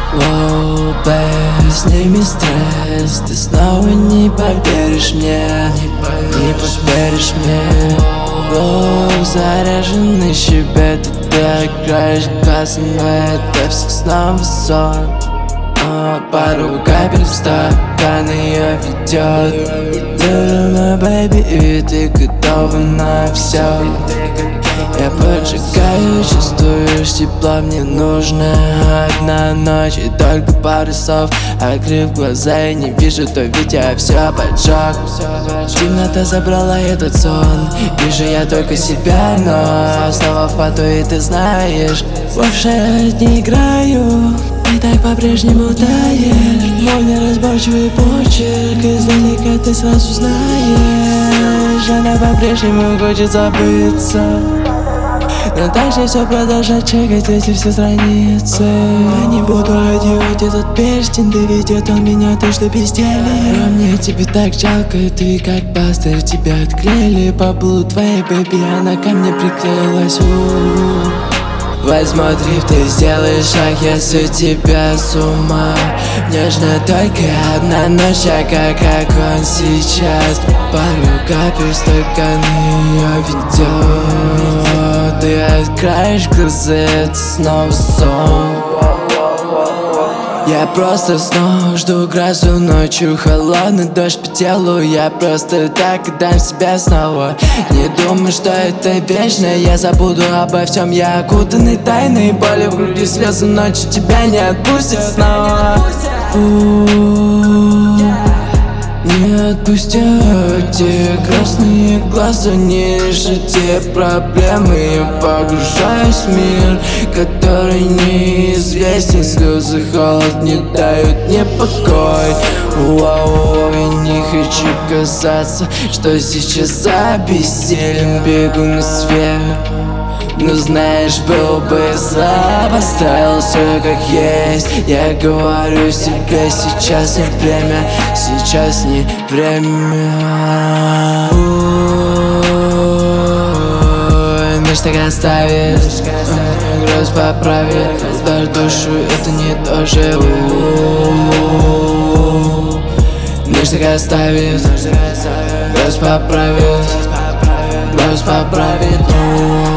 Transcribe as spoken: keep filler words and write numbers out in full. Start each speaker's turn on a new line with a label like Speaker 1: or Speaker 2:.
Speaker 1: Воу, бэй, сними стресс. Ты снова не поверишь мне, не поверишь мне. Воу, заряженный щебет, ты играешь классно, но это все снова сон. А, пару капель в стакан ее ведет. Думаю, бэйби, и ты готова на все. Я поджигаю, чувствуешь тепло, мне нужна одна ночь и только пару слов. Открыв глаза, я не вижу, то ведь я все поджег. Темнота забрала этот сон, вижу я только себя, но снова в поту, и ты знаешь, больше я не играю. И так по-прежнему таешь, мой неразборчивый почерк, издалека ты сразу знаешь. Она по-прежнему хочет забыться, но также все продолжать чекать эти все страницы. Я не буду одевать этот перстень, да ведет он меня то, что безделье. А мне тебе так жалко, ты как пастырь, тебя отклеили по полу твоей бэби, она ко мне приклеилась. У-у-у. Возьму дрифт, ты сделаешь шаг, я с тебя с ума. Нежно только одна ночь, а как огонь сейчас. Пару капель в стакан ее ведет. Ты откроешь глаза, это снова сон. Я просто снова жду грозу ночью, холодный дождь по телу. Я просто так отдам себя снова. Не думаю, что это вечно, я забуду обо всем. Я окутанный тайной боли в груди, слезы ночи тебя не отпустят снова. Не отпустят те красные глаза, не решат те проблемы. Я погружаюсь в мир, который неизвестен. Слезы, холод не дают мне покой. Вау, я не хочу казаться, что сейчас за бессилием бегу на свет. Ну знаешь, был бы слаб, оставил все как есть. Я говорю себе, сейчас не время, сейчас не время. Ночь так оставит, гроз поправит, удар душу, это не то же. Ночь так оставит, гроз поправит, гроз поправит.